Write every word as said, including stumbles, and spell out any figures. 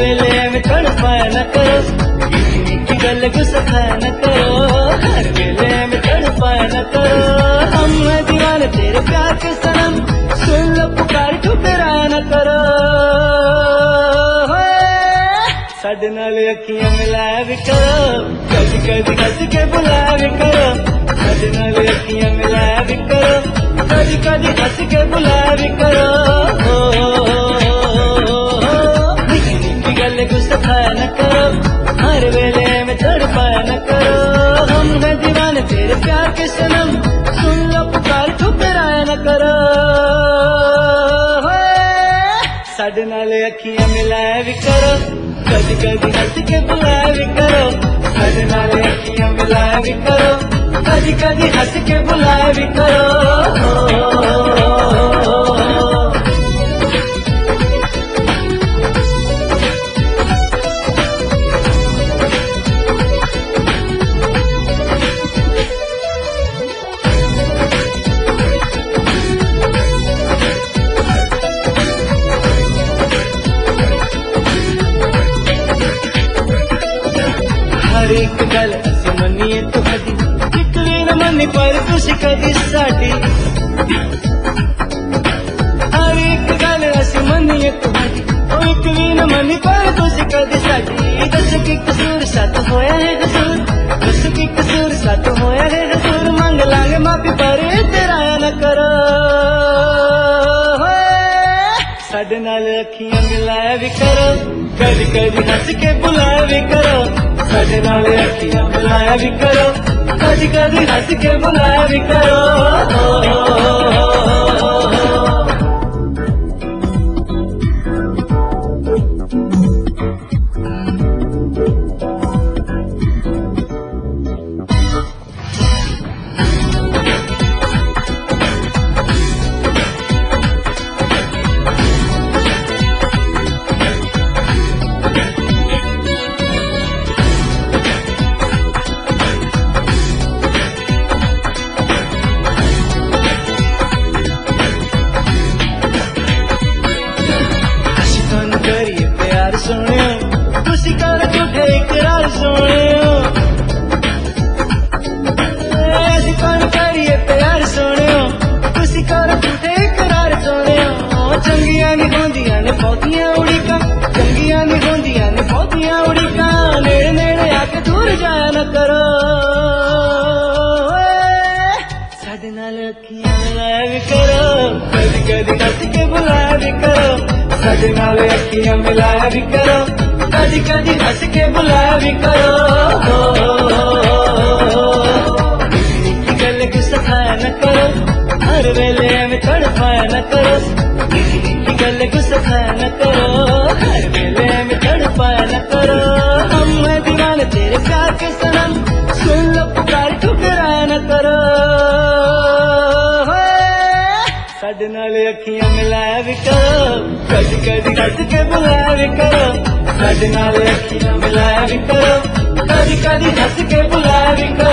वेले में तड़पाया न करो, की गल गुस्सा खाया न करो, हर वेले में तड़पाया न करो। हम हैं दीवाने तेरे प्यार के सनम, सुन लो पुकार ठुकराया न करो। साडे नाल अखियां मिलाया भी करो, कदी कदी हंस के बुलाया भी करो। साडे नाल अखियां मिलाया भी करो, कदी कदी हंस के बुलाया भी करो। निकी निकी गल गुस्सा खाया न करो, हर वेले में तड़पाया न करो। हम हैं दीवाने तेरे प्यार के सनम, सुन लो पुकार ठुकराया न करो। साडे नाल अखियां मिलाया भी करो, कदी कदी हंस के बुलाया भी करो। साडे नाल अखियां मिलाया भी करो, कदी कदी हंस के बुलाया भी करो। हर एक गल अस मनीए तुहाडी, इक भी न मनी पर तुसी कदी साडी। हर एक गल अस मनीए तुहाडी, ओ इक भी न मनी पर तुसी कदी साडी। दस की कसूर सत होया है कसूर, दस की कसूर सत होया है कसूर। मंग लांगे माफी पर इतराया न करो। साडे नाल अखियां मिलाया भी करो, कदी कदी हंस के बुलाया भी करो। साडे नाल अखियां मिलाया भी करो, कदी कदी हंस के बुलाया भी करो। तुसी कर झूठे इकरार सोनियो, ऐसी कौन करिए प्यार सोनियो। तुसी कर झूठे इकरार सोनियो। चंगियां नी होंदियां ने बहुतियां उड़ीका, चंगियां नी होंदियां ने बहुतियां उड़ीका। नेड़े नेड़े आके दूर जाया न करो। साडे नाल अखियां मिलाया भी करो, कदी कदी हंस के बुलाया भी करो। साडे नाल अखियां मिलाया भी करो, कदी कदी हंस के बुलाया भी करो। निकी गल गुस्सा खाया न करो, हर वेले में तड़पाया न करो। निकी गल गुस्सा खाया न करो, हर वेले में तड़पाया न करो। हम हैं दीवाने तेरे प्यार के सनम, सुन लो पुकार ठुकराया न करो। साडे नाल अखियां मिलाया भी करो, कदी कदी हंस के बुलाया भी करो। साडे नाल अखियां मिलाया भी करो, कदी कदी हंस के बुलाया भी करो।